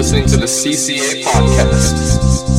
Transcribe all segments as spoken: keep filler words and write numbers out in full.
listening to the C C A Podcast.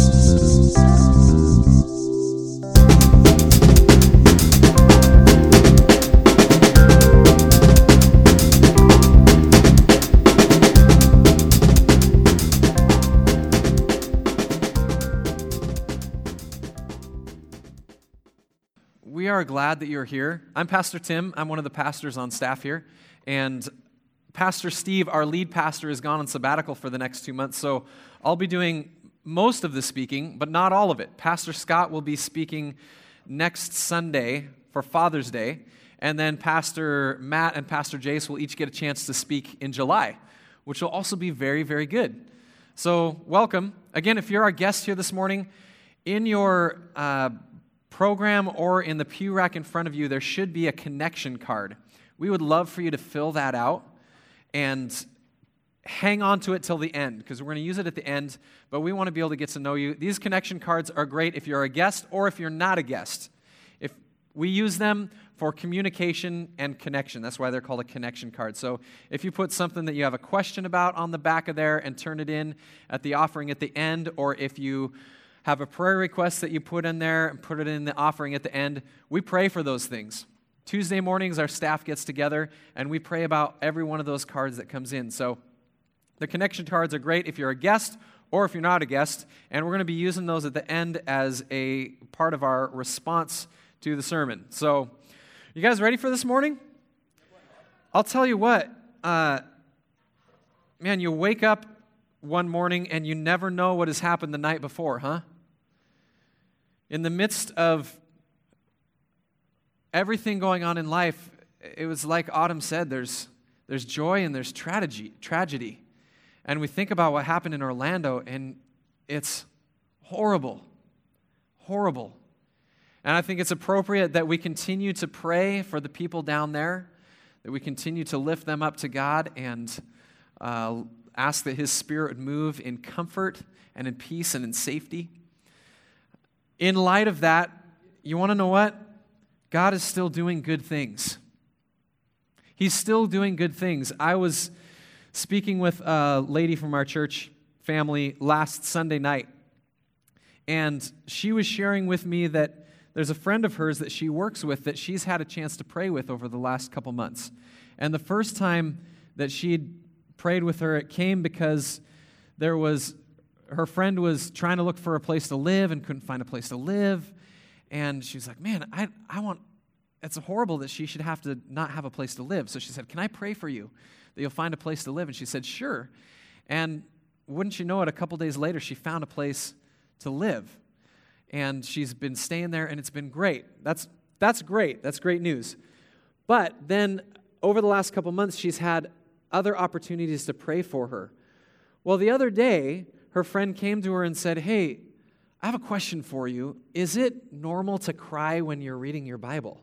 We are glad that you're here. I'm Pastor Tim. I'm one of the pastors on staff here. And Pastor Steve, our lead pastor, is gone on sabbatical for the next two months. So I'll be doing most of the speaking, but not all of it. Pastor Scott will be speaking next Sunday for Father's Day. And then Pastor Matt and Pastor Jace will each get a chance to speak in July, which will also be very, very good. So welcome. Again, if you're our guest here this morning, in your uh, program or in the pew rack in front of you, there should be a connection card. We would love for you to fill that out and hang on to it till the end, because we're going to use it at the end, but we want to be able to get to know you. These connection cards are great if you're a guest or if you're not a guest. If we use them for communication and connection. That's why they're called a connection card. So if you put something that you have a question about on the back of there and turn it in at the offering at the end, or if you have a prayer request that you put in there and put it in the offering at the end, we pray for those things. Tuesday mornings, our staff gets together, and we pray about every one of those cards that comes in. So the connection cards are great if you're a guest or if you're not a guest, and we're going to be using those at the end as a part of our response to the sermon. So you guys ready for this morning? I'll tell you what, uh, man, you wake up one morning and you never know what has happened the night before, huh? In the midst of everything going on in life, it was like Autumn said, there's there's joy and there's tragedy, tragedy. And we think about what happened in Orlando, and it's horrible, horrible. And I think it's appropriate that we continue to pray for the people down there, that we continue to lift them up to God and uh, ask that His Spirit would move in comfort and in peace and in safety. In light of that, you want to know what? God is still doing good things. He's still doing good things. I was speaking with a lady from our church family last Sunday night, and she was sharing with me that there's a friend of hers that she works with that she's had a chance to pray with over the last couple months. And the first time that she'd prayed with her, it came because there was, her friend was trying to look for a place to live and couldn't find a place to live. And she was like, man, I, I want, it's horrible that she should have to not have a place to live. So she said, can I pray for you that you'll find a place to live? And she said, sure. And wouldn't you know it, a couple days later, she found a place to live. And she's been staying there, and it's been great. That's, that's great. That's great news. But then over the last couple months, she's had other opportunities to pray for her. Well, the other day, her friend came to her and said, hey, I have a question for you. Is it normal to cry when you're reading your Bible?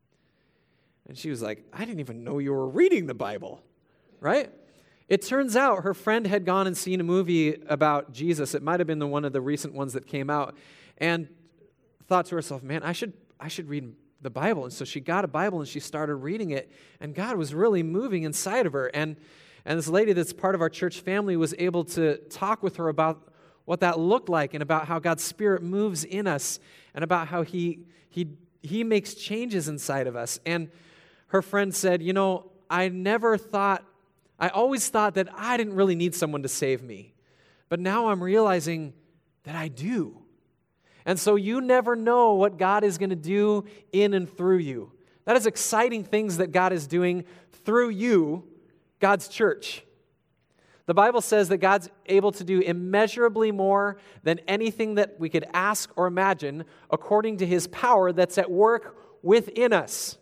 And she was like, I didn't even know you were reading the Bible, right? It turns out her friend had gone and seen a movie about Jesus. It might have been the one of the recent ones that came out, and thought to herself, man, I should I should read the Bible. And so she got a Bible and she started reading it, and God was really moving inside of her. And And this lady that's part of our church family was able to talk with her about what that looked like and about how God's Spirit moves in us and about how He He He makes changes inside of us. And her friend said, you know, I never thought, I always thought that I didn't really need someone to save me. But now I'm realizing that I do. And so you never know what God is going to do in and through you. That is exciting things that God is doing through you, God's church. The Bible says that God's able to do immeasurably more than anything that we could ask or imagine according to His power that's at work within us.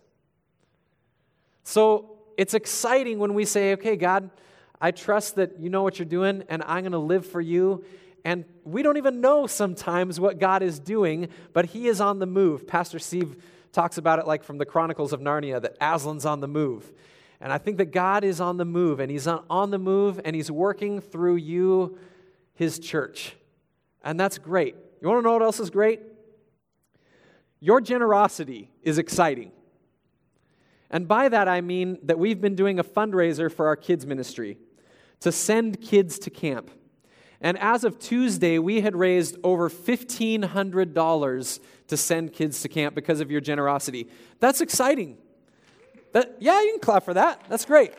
So it's exciting when we say, okay, God, I trust that you know what you're doing, and I'm going to live for you. And we don't even know sometimes what God is doing, but He is on the move. Pastor Steve talks about it like from the Chronicles of Narnia, that Aslan's on the move. And I think that God is on the move, and He's on, on the move, and He's working through you, His church. And that's great. You want to know what else is great? Your generosity is exciting. And by that I mean that we've been doing a fundraiser for our kids ministry to send kids to camp. And as of Tuesday, we had raised over fifteen hundred dollars to send kids to camp because of your generosity. That's exciting. That, yeah, you can clap for that. That's great.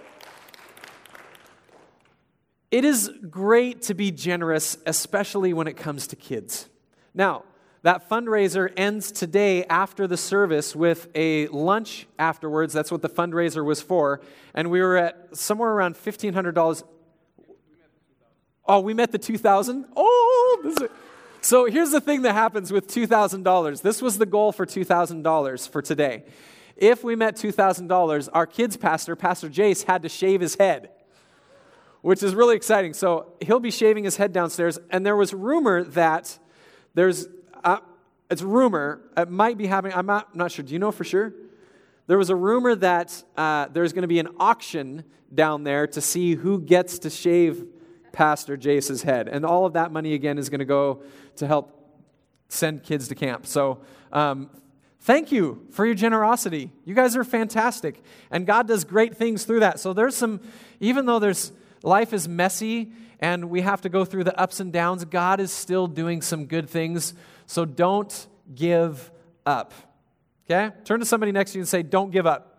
It is great to be generous, especially when it comes to kids. Now, that fundraiser ends today after the service with a lunch afterwards. That's what the fundraiser was for. And we were at somewhere around fifteen hundred dollars. Oh, we met the two thousand dollars? Oh, this is... So here's the thing that happens with two thousand dollars. This was the goal for two thousand dollars for today. If we met two thousand dollars, our kids pastor, Pastor Jace, had to shave his head, which is really exciting. So he'll be shaving his head downstairs. And there was rumor that there's, uh, it's rumor, it might be happening, I'm not, I'm not sure. Do you know for sure? There was a rumor that uh, there's going to be an auction down there to see who gets to shave Pastor Jace's head. And all of that money, again, is going to go to help send kids to camp. So um, thank you for your generosity. You guys are fantastic. And God does great things through that. So there's some, even though there's life is messy and we have to go through the ups and downs, God is still doing some good things. So don't give up. Okay? Turn to somebody next to you and say, don't give up.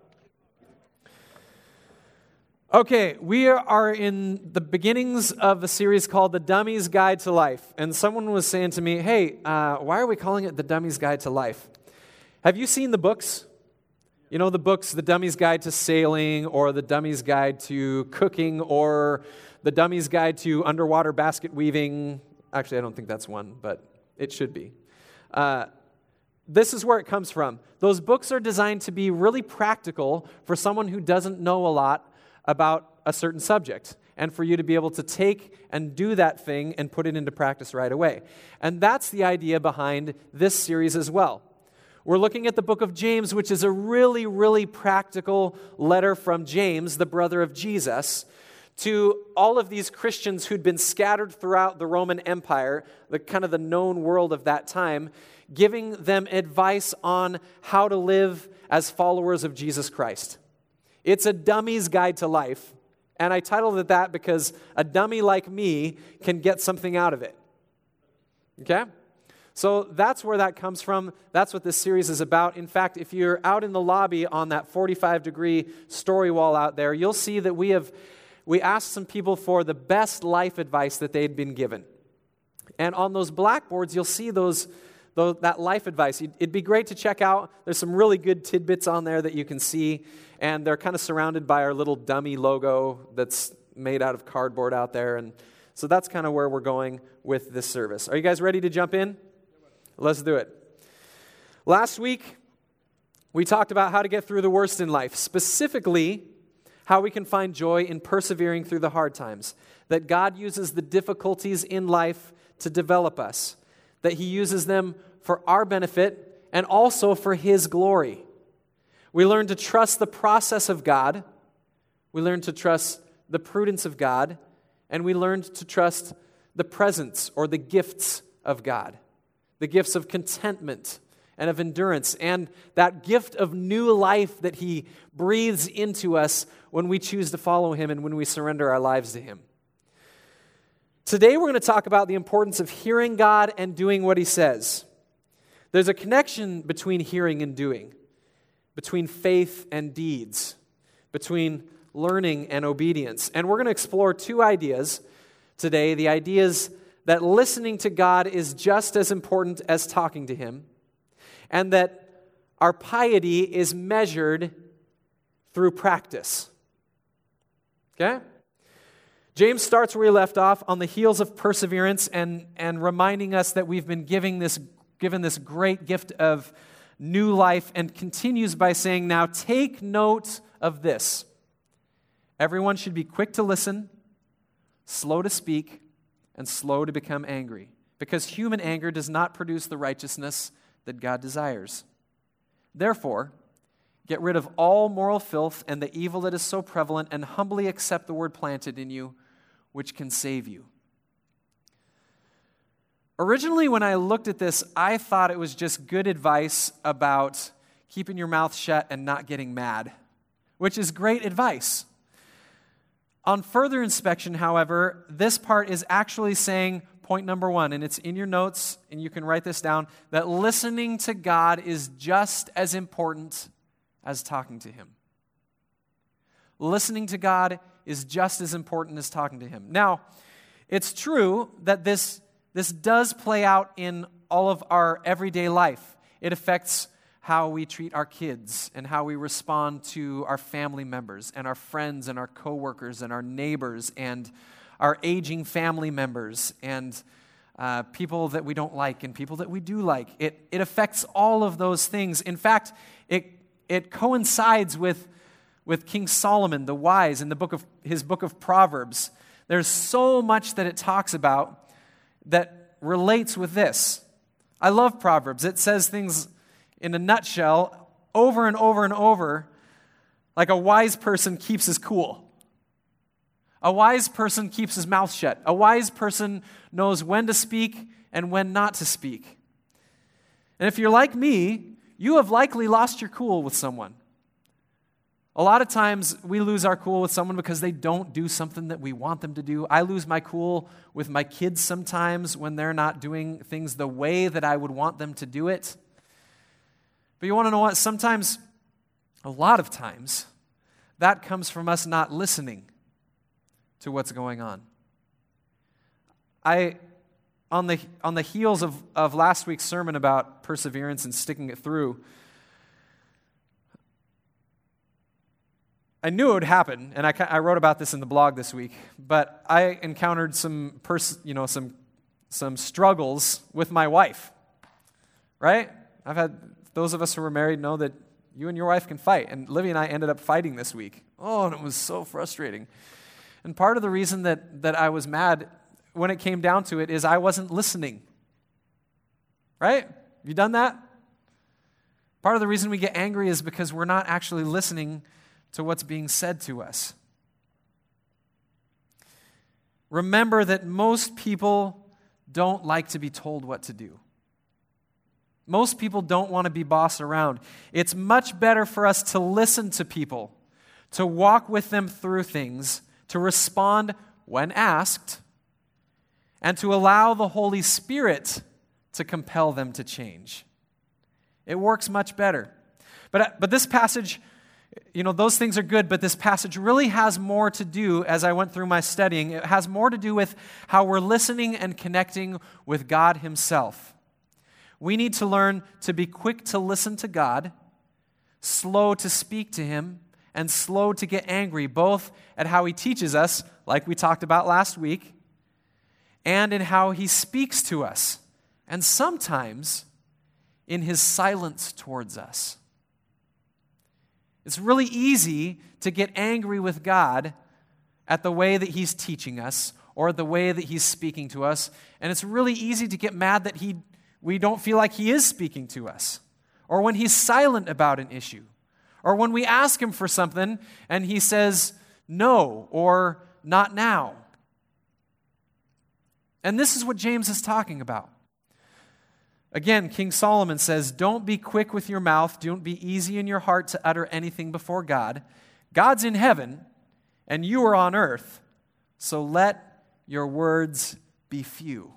Okay, we are in the beginnings of a series called The Dummy's Guide to Life. And someone was saying to me, hey, uh, why are we calling it The Dummy's Guide to Life? Have you seen the books? You know the books, The Dummy's Guide to Sailing, or The Dummy's Guide to Cooking, or The Dummy's Guide to Underwater Basket Weaving. Actually, I don't think that's one, but it should be. Uh, this is where it comes from. Those books are designed to be really practical for someone who doesn't know a lot about a certain subject, and for you to be able to take and do that thing and put it into practice right away. And that's the idea behind this series as well. We're looking at the book of James, which is a really, really practical letter from James, the brother of Jesus, to all of these Christians who'd been scattered throughout the Roman Empire, the kind of the known world of that time, giving them advice on how to live as followers of Jesus Christ. It's a dummy's guide to life, and I titled it that because a dummy like me can get something out of it. Okay? So that's where that comes from. That's what this series is about. In fact, if you're out in the lobby on that forty-five degree story wall out there, you'll see that we have we asked some people for the best life advice that they'd been given. And on those blackboards, you'll see those, those that life advice. It'd be great to check out. There's some really good tidbits on there that you can see. And they're kind of surrounded by our little dummy logo that's made out of cardboard out there. And so that's kind of where we're going with this service. Are you guys ready to jump in? Let's do it. Last week, we talked about how to get through the worst in life, specifically how we can find joy in persevering through the hard times, that God uses the difficulties in life to develop us, that He uses them for our benefit and also for His glory. We learn to trust the process of God, we learn to trust the prudence of God, and we learned to trust the presence or the gifts of God. The gifts of contentment and of endurance, and that gift of new life that He breathes into us when we choose to follow Him and when we surrender our lives to Him. Today we're going to talk about the importance of hearing God and doing what He says. There's a connection between hearing and doing, between faith and deeds, between learning and obedience. And we're going to explore two ideas today, the ideas that listening to God is just as important as talking to Him, and that our piety is measured through practice. Okay? James starts where we left off, on the heels of perseverance, and, and reminding us that we've been giving this, given this great gift of new life, and continues by saying, now take note of this. Everyone should be quick to listen, slow to speak, and slow to become angry, because human anger does not produce the righteousness that God desires. Therefore, get rid of all moral filth and the evil that is so prevalent, and humbly accept the word planted in you, which can save you. Originally, when I looked at this, I thought it was just good advice about keeping your mouth shut and not getting mad, which is great advice. On further inspection, however, this part is actually saying point number one, and it's in your notes, and you can write this down, that listening to God is just as important as talking to Him. Listening to God is just as important as talking to Him. Now, it's true that this, this does play out in all of our everyday life. It affects how we treat our kids and how we respond to our family members and our friends and our coworkers and our neighbors and our aging family members and uh, people that we don't like and people that we do like. It, it affects all of those things. In fact, it, it coincides with, with King Solomon, the wise, in the book of his book of Proverbs. There's so much that it talks about that relates with this. I love Proverbs. It says things in a nutshell, over and over and over, like a wise person keeps his cool. A wise person keeps his mouth shut. A wise person knows when to speak and when not to speak. And if you're like me, you have likely lost your cool with someone. A lot of times we lose our cool with someone because they don't do something that we want them to do. I lose my cool with my kids sometimes when they're not doing things the way that I would want them to do it. But you want to know what? Sometimes, a lot of times, that comes from us not listening to what's going on. I, on the on the heels of, of last week's sermon about perseverance and sticking it through, I knew it would happen, and I, I wrote about this in the blog this week. But I encountered some pers- you know some some struggles with my wife. Right? I've had those of us who are married know that you and your wife can fight, and Livy and I ended up fighting this week. Oh, and it was so frustrating. And part of the reason that, that I was mad when it came down to it is I wasn't listening. Right? Have you done that? Part of the reason we get angry is because we're not actually listening to what's being said to us. Remember that most people don't like to be told what to do. Most people don't want to be bossed around. It's much better for us to listen to people, to walk with them through things, to respond when asked, and to allow the Holy Spirit to compel them to change. It works much better. But, but this passage, you know, those things are good, but this passage really has more to do, as I went through my studying, it has more to do with how we're listening and connecting with God Himself. We need to learn to be quick to listen to God, slow to speak to Him, and slow to get angry, both at how He teaches us, like we talked about last week, and in how He speaks to us, and sometimes in His silence towards us. It's really easy to get angry with God at the way that He's teaching us or the way that He's speaking to us, and it's really easy to get mad that He we don't feel like He is speaking to us, or when He's silent about an issue, or when we ask Him for something and He says no or not now. And this is what James is talking about. Again, King Solomon says, don't be quick with your mouth, don't be easy in your heart to utter anything before God. God's in heaven, and you are on earth, so let your words be few.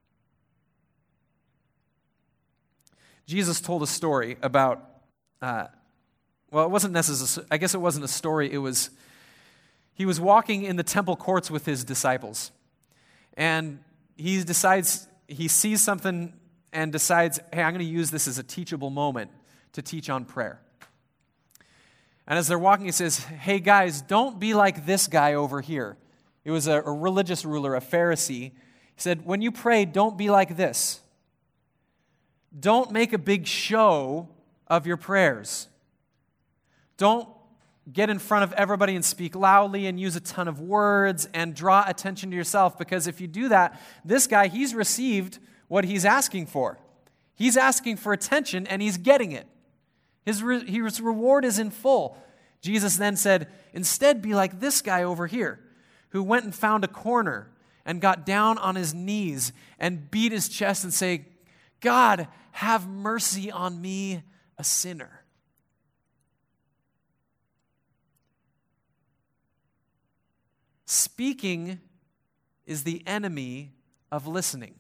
Jesus told a story about, uh, well, it wasn't necessarily, I guess it wasn't a story, it was, he was walking in the temple courts with his disciples. And he decides, he sees something and decides, hey, I'm going to use this as a teachable moment to teach on prayer. And as they're walking, he says, hey guys, don't be like this guy over here. It was a, a religious ruler, a Pharisee. He said, when you pray, don't be like this. Don't make a big show of your prayers. Don't get in front of everybody and speak loudly and use a ton of words and draw attention to yourself, because if you do that, this guy, he's received what he's asking for. He's asking for attention and he's getting it. His, re- his reward is in full. Jesus then said, instead be like this guy over here who went and found a corner and got down on his knees and beat his chest and say, God, have mercy on me, a sinner. Speaking is the enemy of listening.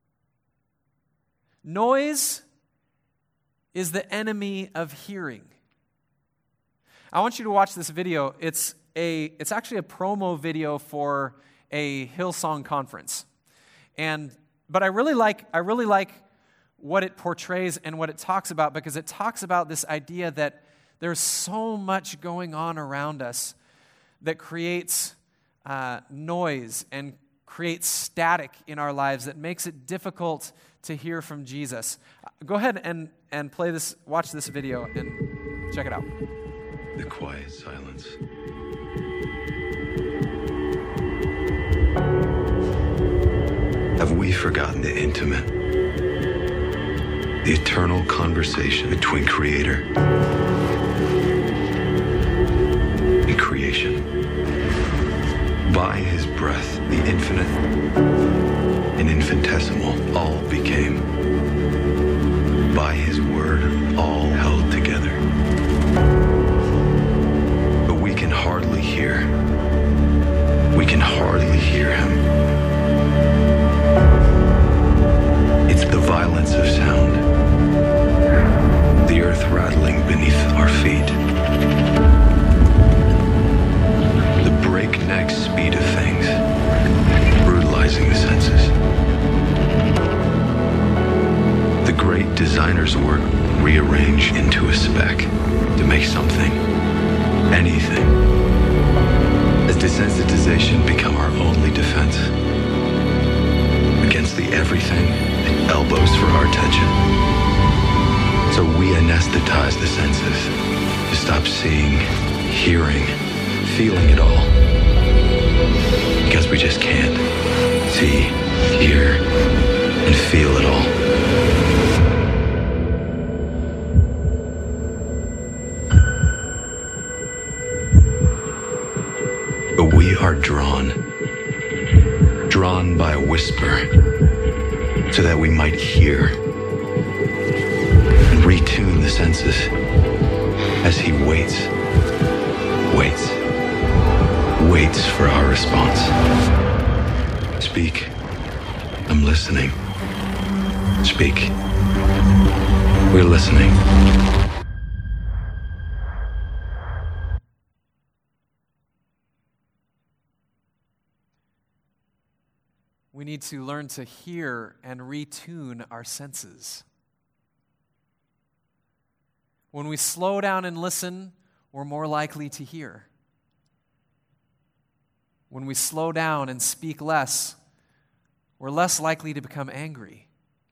Noise is the enemy of hearing. I want you to watch this video. It's a it's actually a promo video for a Hillsong conference. And but I really like I really like what it portrays and what it talks about, because it talks about this idea that there's so much going on around us that creates uh, noise and creates static in our lives that makes it difficult to hear from Jesus. Go ahead and, and play this, watch this video and check it out. The quiet silence. Have we forgotten the intimate, the eternal conversation between Creator and creation? By His breath, the infinite and infinitesimal all became. By His word, all held together. But we can hardly hear. We can hardly hear Him. It's the violence of sound. The earth rattling beneath our feet. The breakneck speed of things, brutalizing the senses. The great designer's work rearranged into a speck to make something, anything. Has desensitization become our only defense against the everything that elbows for our attention? So we anesthetize the senses to stop seeing, hearing, feeling it all. Because we just can't see, hear, and feel it all. But we are drawn, drawn by a whisper, so that we might hear and retune the senses as He waits, waits, waits for our response. Speak, I'm listening. Speak, we're listening. We need to learn to hear and retune our senses. When we slow down and listen, we're more likely to hear. When we slow down and speak less, we're less likely to become angry.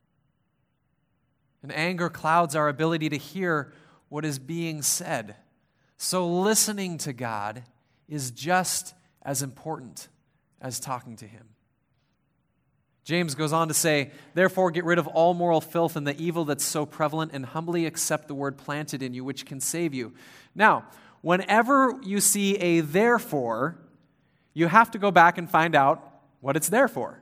And anger clouds our ability to hear what is being said. So listening to God is just as important as talking to Him. James goes on to say, therefore get rid of all moral filth and the evil that's so prevalent, and humbly accept the word planted in you, which can save you. Now, whenever you see a therefore, you have to go back and find out what it's there for.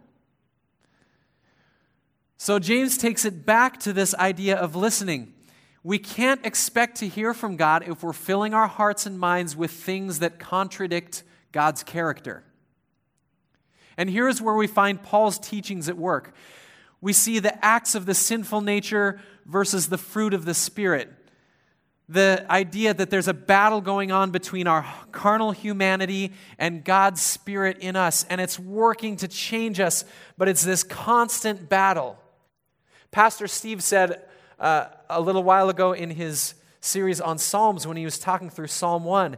So James takes it back to this idea of listening. We can't expect to hear from God if we're filling our hearts and minds with things that contradict God's character. And here's where we find Paul's teachings at work. We see the acts of the sinful nature versus the fruit of the Spirit. The idea that there's a battle going on between our carnal humanity and God's Spirit in us, and it's working to change us, but it's this constant battle. Pastor Steve said uh, a little while ago in his series on Psalms, when he was talking through Psalm one,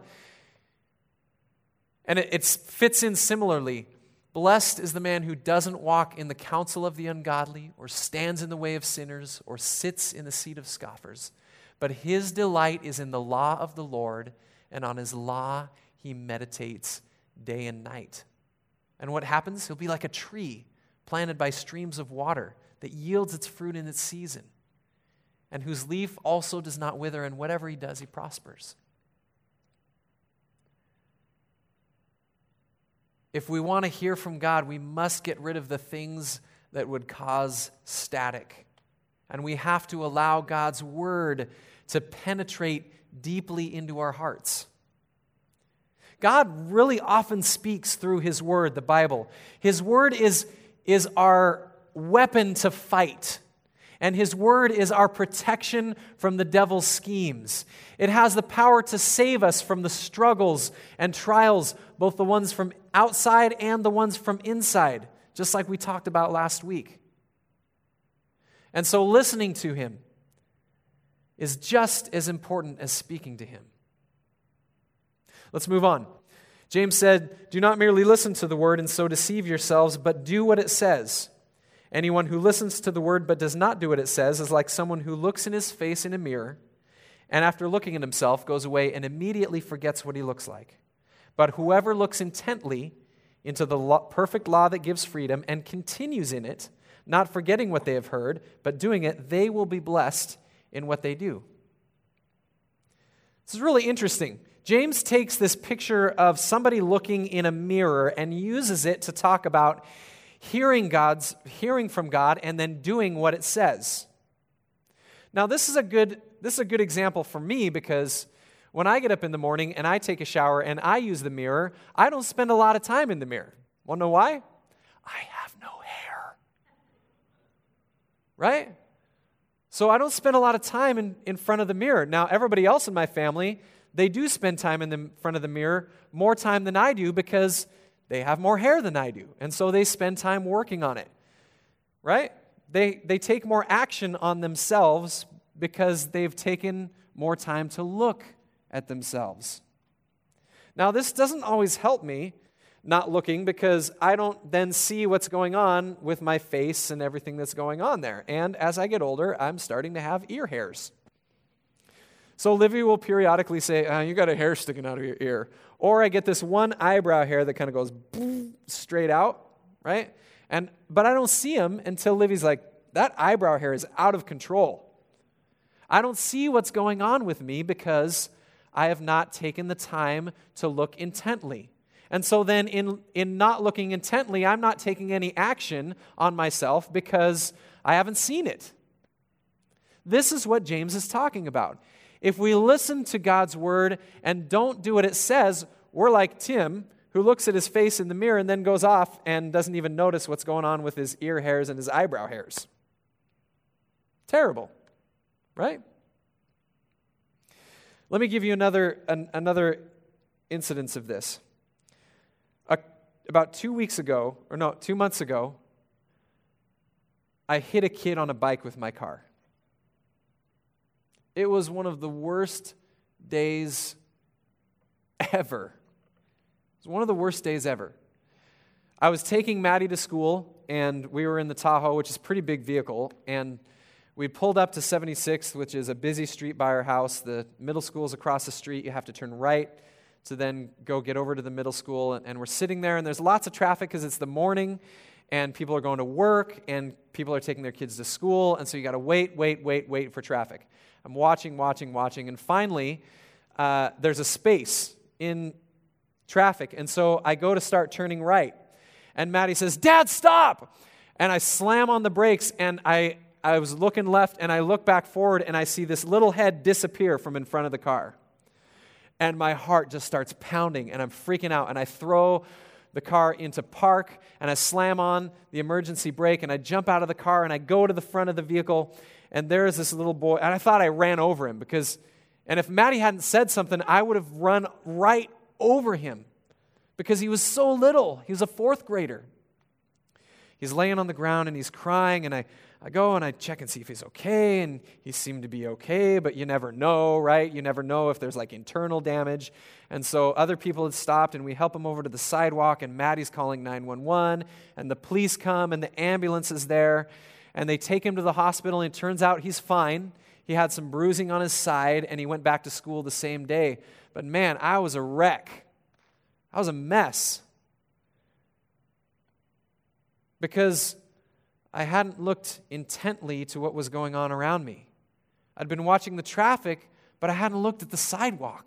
and it, it fits in similarly. Blessed is the man who doesn't walk in the counsel of the ungodly, or stands in the way of sinners, or sits in the seat of scoffers. But his delight is in the law of the Lord, and on his law he meditates day and night. And what happens? He'll be like a tree planted by streams of water that yields its fruit in its season, and whose leaf also does not wither, and whatever he does, he prospers. If we want to hear from God, we must get rid of the things that would cause static. And we have to allow God's word to penetrate deeply into our hearts. God really often speaks through His Word, the Bible. His Word is, is our weapon to fight. And His Word is our protection from the devil's schemes. It has the power to save us from the struggles and trials, both the ones from outside and the ones from inside, just like we talked about last week. And so listening to Him is just as important as speaking to Him. Let's move on. James said, "Do not merely listen to the word and so deceive yourselves, but do what it says. Anyone who listens to the word but does not do what it says is like someone who looks in his face in a mirror and after looking at himself goes away and immediately forgets what he looks like. But whoever looks intently into the law, perfect law that gives freedom and continues in it, not forgetting what they have heard, but doing it, they will be blessed in what they do." This is really interesting. James takes this picture of somebody looking in a mirror and uses it to talk about hearing God's hearing from God and then doing what it says. Now, this is a good this is a good example for me because when I get up in the morning and I take a shower and I use the mirror, I don't spend a lot of time in the mirror. Want to know why? I have no hair. Right? So I don't spend a lot of time in, in front of the mirror. Now, everybody else in my family, they do spend time in the front of the mirror, more time than I do because they have more hair than I do. And so they spend time working on it. Right? They, they take more action on themselves because they've taken more time to look at themselves. Now, this doesn't always help me not looking because I don't then see what's going on with my face and everything that's going on there. And as I get older, I'm starting to have ear hairs. So Olivia will periodically say, uh, "You got a hair sticking out of your ear." Or I get this one eyebrow hair that kind of goes straight out, right? And but I don't see him until Livy's like, "That eyebrow hair is out of control." I don't see what's going on with me because I have not taken the time to look intently. And so then in, in not looking intently, I'm not taking any action on myself because I haven't seen it. This is what James is talking about. If we listen to God's word and don't do what it says, we're like Tim, who looks at his face in the mirror and then goes off and doesn't even notice what's going on with his ear hairs and his eyebrow hairs. Terrible, right? Let me give you another an, another incidence of this. A, about two weeks ago, or no, two months ago, I hit a kid on a bike with my car. It was one of the worst days ever. It was one of the worst days ever. I was taking Maddie to school, and we were in the Tahoe, which is a pretty big vehicle, and we pulled up to seventy-sixth, which is a busy street by our house. The middle school is across the street. You have to turn right to then go get over to the middle school, and, and we're sitting there, and there's lots of traffic because it's the morning, and people are going to work, and people are taking their kids to school, and so you got to wait, wait, wait, wait for traffic. I'm watching, watching, watching, and finally, uh, there's a space in traffic, and so I go to start turning right, and Maddie says, "Dad, stop!" And I slam on the brakes, and I, I was looking left, and I look back forward, and I see this little head disappear from in front of the car, and my heart just starts pounding, and I'm freaking out, and I throw the car into park, and I slam on the emergency brake, and I jump out of the car, and I go to the front of the vehicle, and there's this little boy, and I thought I ran over him because, and if Maddie hadn't said something, I would have run right over him because he was so little. He was a fourth grader. He's laying on the ground and he's crying, and I, I go and I check and see if he's okay, and he seemed to be okay, but you never know, right? You never know if there's like internal damage. And so other people had stopped, and we help him over to the sidewalk, and Maddie's calling nine one one, and the police come, and the ambulance is there, and they take him to the hospital, and it turns out he's fine. He had some bruising on his side, and he went back to school the same day. But man, I was a wreck. I was a mess. Because I hadn't looked intently to what was going on around me. I'd been watching the traffic, but I hadn't looked at the sidewalk.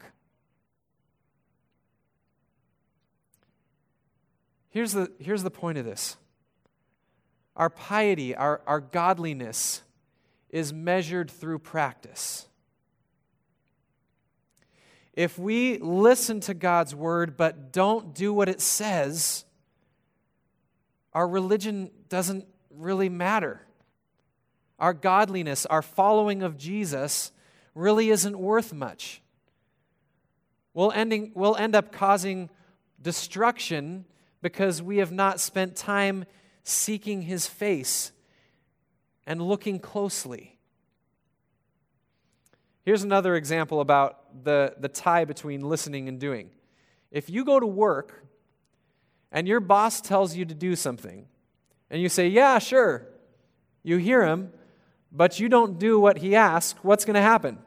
Here's the, here's the point of this. Our piety, our, our godliness is measured through practice. if we listen to God's word but don't do what it says, our religion doesn't really matter. Our godliness, our following of Jesus really isn't worth much. We'll, ending, we'll end up causing destruction because we have not spent time seeking His face and looking closely. Here's another example about the, the tie between listening and doing. If you go to work and your boss tells you to do something, and you say, yeah, sure, you hear him, but you don't do what he asks, what's going to happen?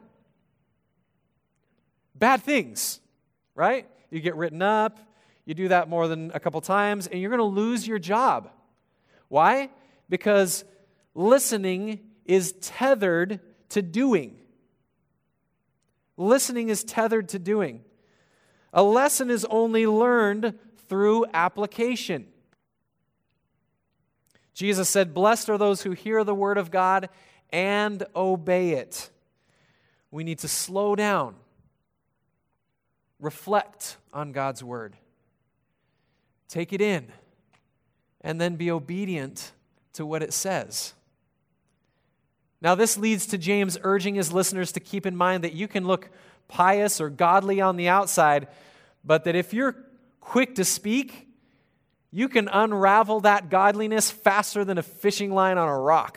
Bad things, right? You get written up, you do that more than a couple times, and you're going to lose your job. Why? Because listening is tethered to doing. Listening is tethered to doing. A lesson is only learned through application. Jesus said, "Blessed are those who hear the word of God and obey it." We need to slow down, reflect on God's word, take it in, and then be obedient to what it says. Now, this leads to James urging his listeners to keep in mind that you can look pious or godly on the outside, but that if you're quick to speak, you can unravel that godliness faster than a fishing line on a rock.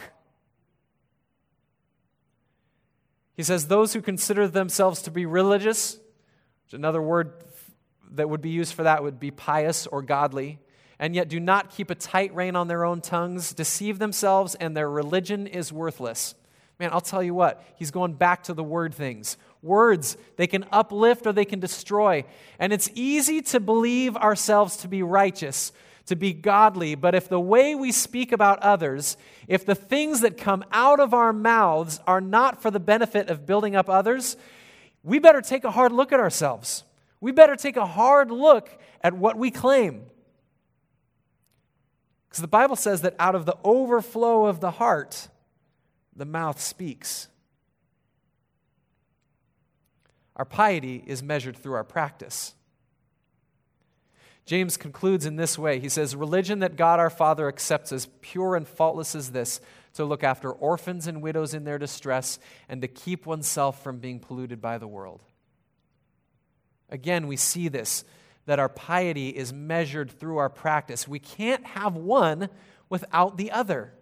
He says, those who consider themselves to be religious, which another word that would be used for that would be pious or godly, and yet do not keep a tight rein on their own tongues, deceive themselves, and their religion is worthless. Man, I'll tell you what, he's going back to the word things. Words, they can uplift or they can destroy. And it's easy to believe ourselves to be righteous, to be godly, but if the way we speak about others, if the things that come out of our mouths are not for the benefit of building up others, we better take a hard look at ourselves. We better take a hard look at what we claim. Because the Bible says that out of the overflow of the heart, the mouth speaks. Our piety is measured through our practice. James concludes in this way. He says, religion that God our Father accepts as pure and faultless as this, to look after orphans and widows in their distress, and to keep oneself from being polluted by the world. Again, we see this, that our piety is measured through our practice. We can't have one without the other.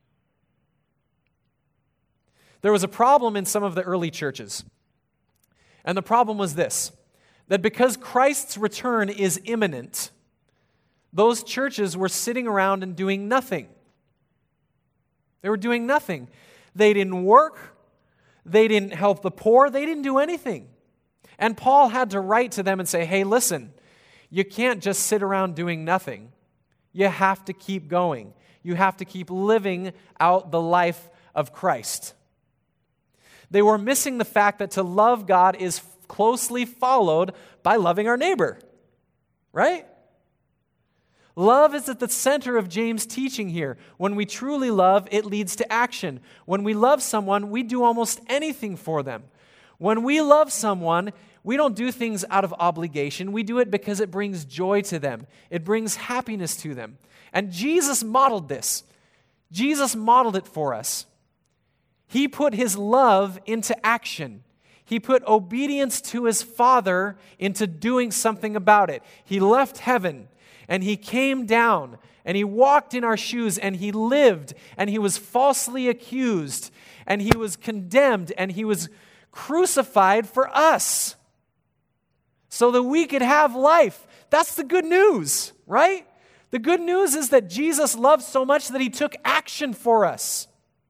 There was a problem in some of the early churches. And the problem was this, that because Christ's return is imminent, those churches were sitting around and doing nothing. They were doing nothing. They didn't work. They didn't help the poor. They didn't do anything. And Paul had to write to them and say, hey, listen, you can't just sit around doing nothing. You have to keep going. You have to keep living out the life of Christ. They were missing the fact that to love God is closely followed by loving our neighbor, right? Love is at the center of James' teaching here. When we truly love, it leads to action. When we love someone, we do almost anything for them. When we love someone, we don't do things out of obligation. We do it because it brings joy to them. It brings happiness to them. And Jesus modeled this. Jesus modeled it for us. He put his love into action. He put obedience to his Father into doing something about it. He left heaven and he came down and he walked in our shoes and he lived and he was falsely accused and he was condemned and he was crucified for us so that we could have life. That's the good news, right? The good news is that Jesus loved so much that he took action for us.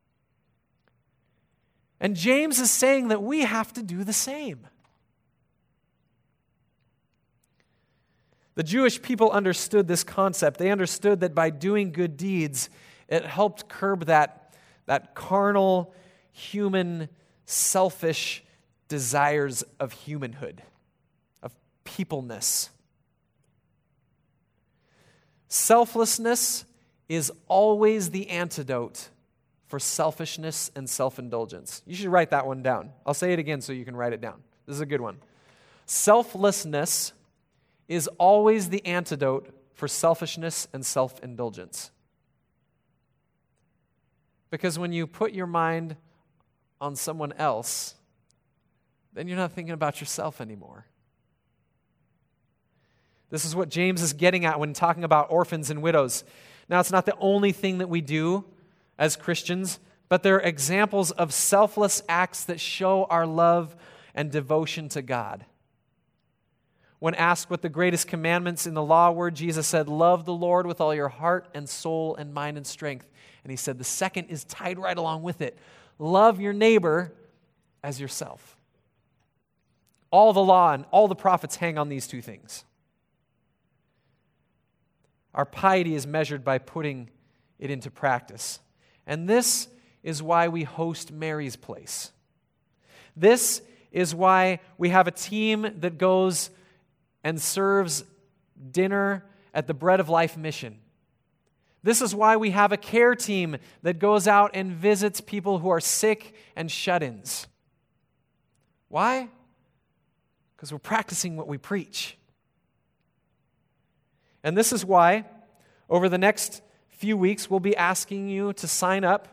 And James is saying that we have to do the same. The Jewish people understood this concept. They understood that by doing good deeds, it helped curb that, that carnal, human, selfish desires of humanhood, of peopleness. Selflessness is always the antidote for selfishness and self-indulgence. You should write that one down. I'll say it again so you can write it down. This is a good one. Selflessness is always the antidote for selfishness and self-indulgence. Because when you put your mind on someone else, then you're not thinking about yourself anymore. This is what James is getting at when talking about orphans and widows. Now, it's not the only thing that we do as Christians, but they're examples of selfless acts that show our love and devotion to God. When asked what the greatest commandments in the law were, Jesus said, love the Lord with all your heart and soul and mind and strength. And he said the second is tied right along with it. Love your neighbor as yourself. All the law and all the prophets hang on these two things. Our piety is measured by putting it into practice. And this is why we host Mary's Place. This is why we have a team that goes and serves dinner at the Bread of Life mission. This is why we have a care team that goes out and visits people who are sick and shut-ins. Why? Because we're practicing what we preach. And this is why, over the next few weeks, we'll be asking you to sign up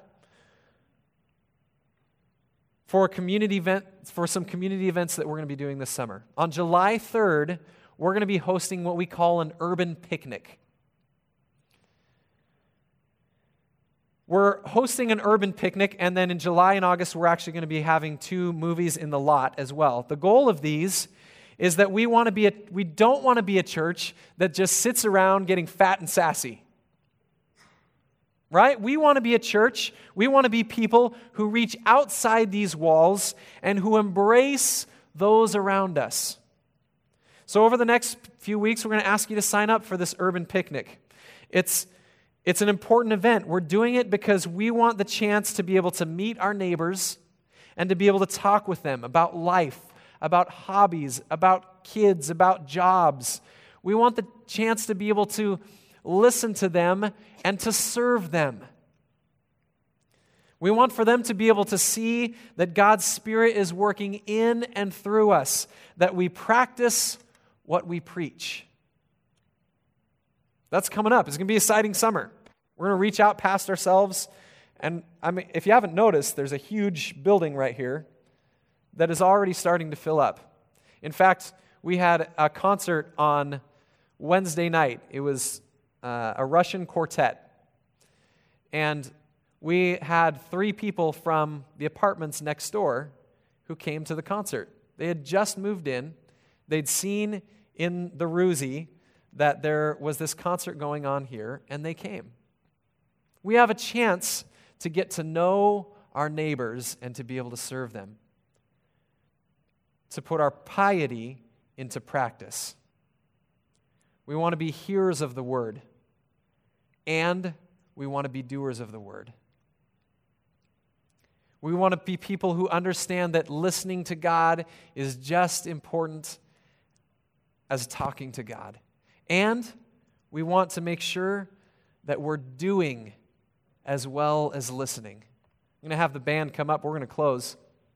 for a community event, for some community events that we're going to be doing this summer. On July third, we're going to be hosting what we call an urban picnic. We're hosting an urban picnic, and then in July and August, we're actually going to be having two movies in the lot as well. The goal of these is that we want to be a, we don't want to be a church that just sits around getting fat and sassy. Right? We want to be a church, we want to be people who reach outside these walls and who embrace those around us. So over the next few weeks, we're going to ask you to sign up for this urban picnic. It's, it's an important event. We're doing it because we want the chance to be able to meet our neighbors and to be able to talk with them about life, about hobbies, about kids, about jobs. We want the chance to be able to listen to them and to serve them. We want for them to be able to see that God's Spirit is working in and through us, that we practice what we preach. That's coming up. It's going to be an exciting summer. We're going to reach out past ourselves. And I mean, if you haven't noticed, there's a huge building right here that is already starting to fill up. In fact, we had a concert on Wednesday night. It was uh, a Russian quartet. And we had three people from the apartments next door who came to the concert. They had just moved in. They'd seen in the Ruzi that there was this concert going on here, and they came. We have a chance to get to know our neighbors and to be able to serve them, to put our piety into practice. We want to be hearers of the word, and we want to be doers of the word. We want to be people who understand that listening to God is just important as talking to God. And we want to make sure that we're doing as well as listening. I'm going to have the band come up. We're going to close.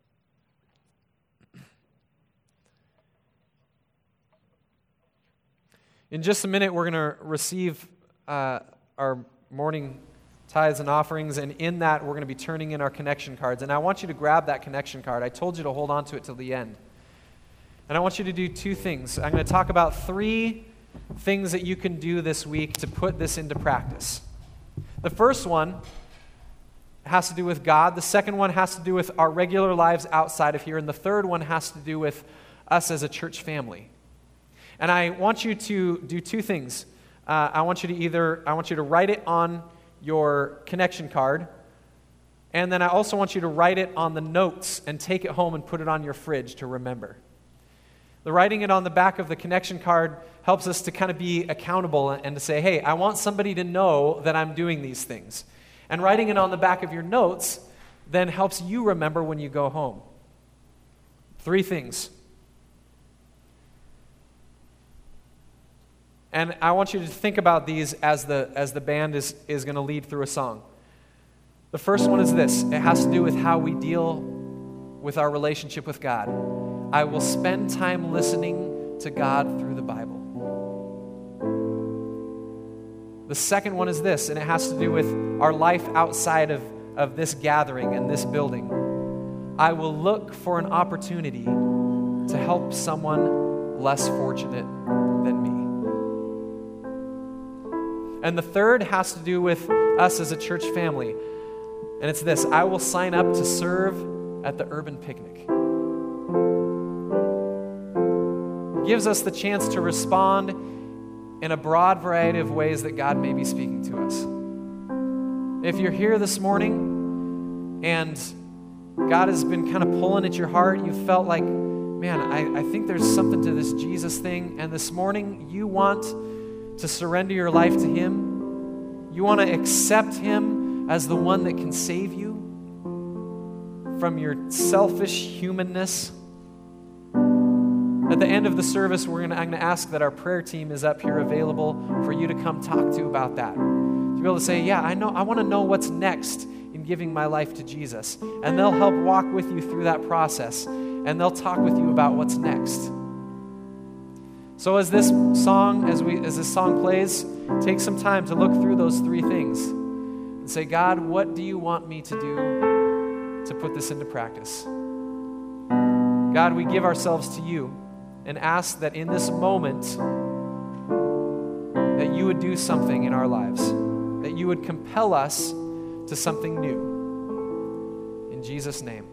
In just a minute, we're going to receive uh, our morning tithes and offerings, and in that, we're going to be turning in our connection cards. And I want you to grab that connection card. I told you to hold on to it till the end. And I want you to do two things. I'm going to talk about three things that you can do this week to put this into practice. The first one has to do with God. The second one has to do with our regular lives outside of here. And the third one has to do with us as a church family. And I want you to do two things. Uh, I want you to either, I want you to write it on your connection card, and then I also want you to write it on the notes and take it home and put it on your fridge to remember. The writing it on the back of the connection card helps us to kind of be accountable and to say, hey, I want somebody to know that I'm doing these things. And writing it on the back of your notes then helps you remember when you go home. Three things. And I want you to think about these as the as the band is, is going to lead through a song. The first one is this. It has to do with how we deal with our relationship with God. I will spend time listening to God through the Bible. The second one is this, and it has to do with our life outside of, of this gathering and this building. I will look for an opportunity to help someone less fortunate than me. And the third has to do with us as a church family. And it's this: I will sign up to serve at the Urban Picnic. It gives us the chance to respond in a broad variety of ways that God may be speaking to us. If you're here this morning and God has been kind of pulling at your heart, you felt like, man, I, I think there's something to this Jesus thing, and this morning you want to surrender your life to Him. You want to accept Him as the one that can save you from your selfish humanness. At the end of the service, we're gonna, I'm going to ask that our prayer team is up here available for you to come talk to about that. To be able to say, yeah, I know, I want to know what's next in giving my life to Jesus. And they'll help walk with you through that process. And they'll talk with you about what's next. So as this song, as we as this song plays, take some time to look through those three things and say, God, what do you want me to do to put this into practice? God, we give ourselves to you and ask that in this moment that you would do something in our lives, that you would compel us to something new. In Jesus' name.